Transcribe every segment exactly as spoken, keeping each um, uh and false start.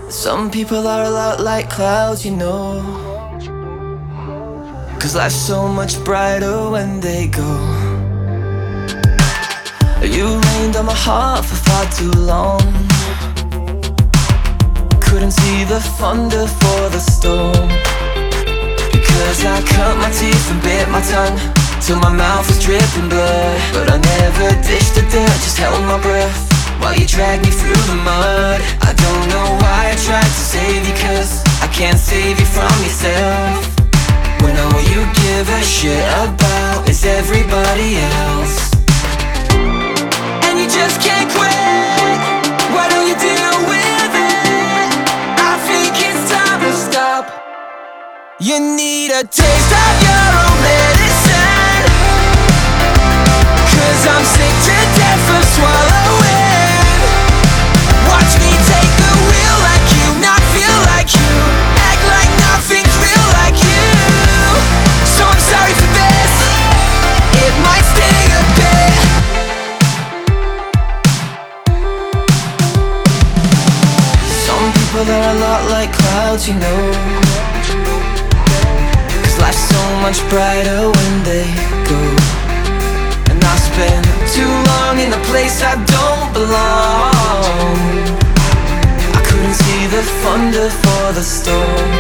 Some people are a lot like clouds, you know, 'cause life's so much brighter when they go. You rained on my heart for far too long. Couldn't see the thunder for the storm, because I cut my teeth and bit my tongue till my mouth was dripping blood. But I never dished the dirt, just held my breath while you dragged me through the mud. I don't know why I tried to save you, 'cause I can't save you from yourself, when all you give a shit about is everybody else. And you just can't quit, why don't you deal with it? I think it's time to stop. You need a taste of your own medicine, 'cause I'm sick to death of swallowing. Watch me take the wheel like you, not feel like you, act like nothing's real like you. So I'm sorry for this, it might sting a bit. Some people, they're a lot like clouds, you know, 'cause life's so much brighter when they go. And I spend too long in a place I don't belong. I couldn't see the thunder for the storm,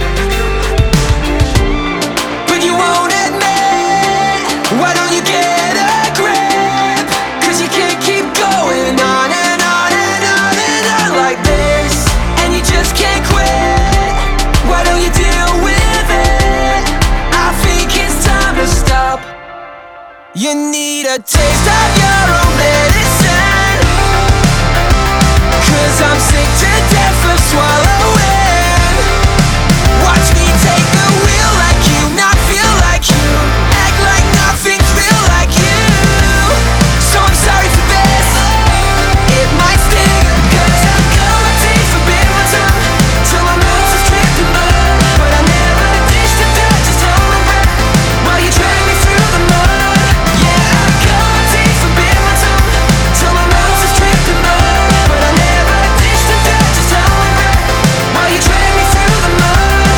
but you won't admit. Why don't you get a grip? 'Cause you can't keep going on and on and on and on like this. And you just can't quit, why don't you deal with it? I think it's time to stop. You need a taste of your own medicine, 'cause I'm sick to death of swallowing. Watch me take the wheel like you, not feel like you, act like nothing's real like you. So I'm sorry for this, it might sting, 'cause I cut my teeth and bit my tongue till my mouth was dripping blood. But I never dished the dirt, just held my breath while you dragged me through the mud. Yeah, I cut my teeth and bit my tongue till my mouth was dripping blood. But I never dished the dirt, just held my breath while you dragged me through the mud.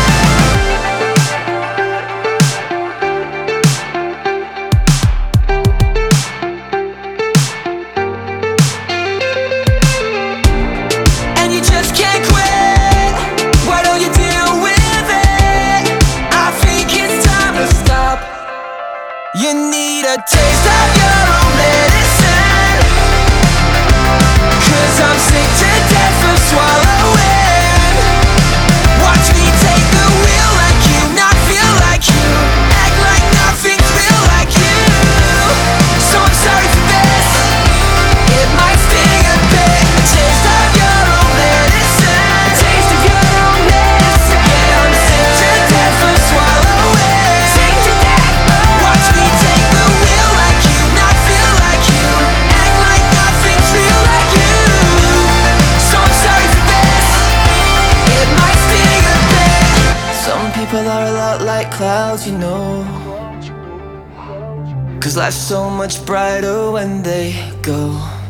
And you just can't quit, why don't you deal with it? I think it's time to stop. You need a taste of your own medicine, 'cause I'm sick to death of swallowing. Watch me take the wheel like you, not feel like you, act like nothing's real like you. So I'm sorry for this, it might sting a bit. A taste of your own medicine, a taste of your own medicine. Yeah, I'm sick to death of swallowing. Sick to death. Watch me take the wheel like you, not feel like you, act like nothing's real like you. So I'm sorry for this, it might sting a bit. Some people are a lot like clouds, you know, 'cause life's so much brighter when they go.